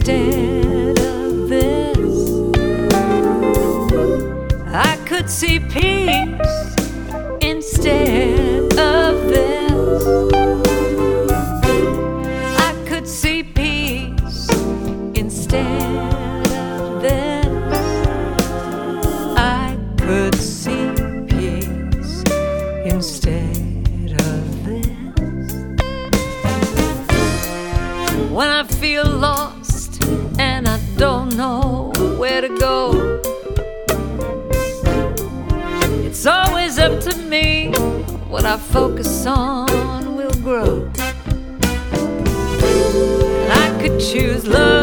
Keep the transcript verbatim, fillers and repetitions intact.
instead of this. I could see peace instead of this. I could see peace instead of this. I could see peace instead of this. When I feel lost and I don't know where to go, it's always up to me. What I focus on will grow. And I could choose love